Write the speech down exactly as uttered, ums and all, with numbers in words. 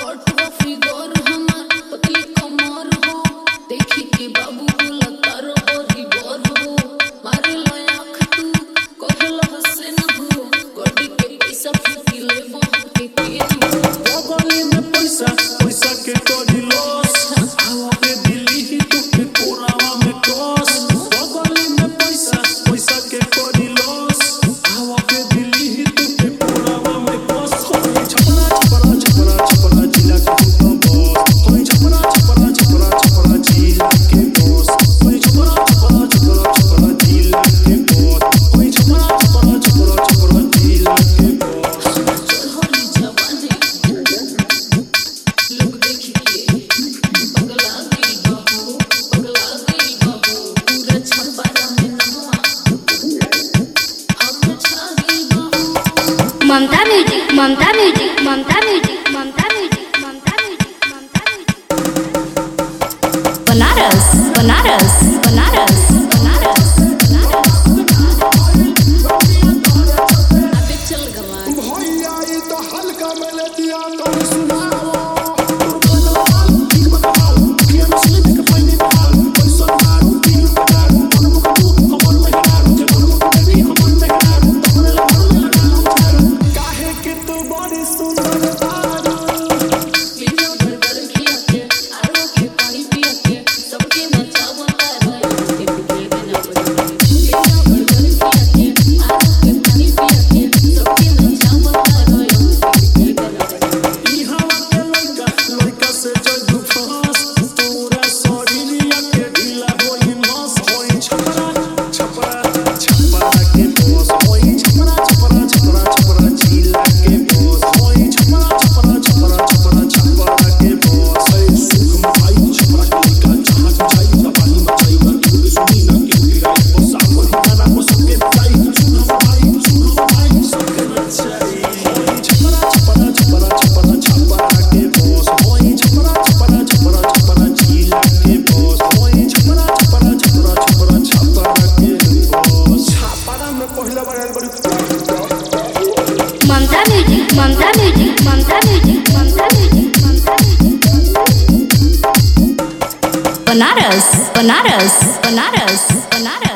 ममता music Mamta music Mamta music Mamta music Mamta music Mamta music Banaras Banaras Banaras Banaras Banaras अबे चल गवा भैया ये तो हल्का मैंने दिया तो सुनाओ Mamta music Mamta music Mamta music Mamta music Mamta music Banaras Banaras Banaras Banaras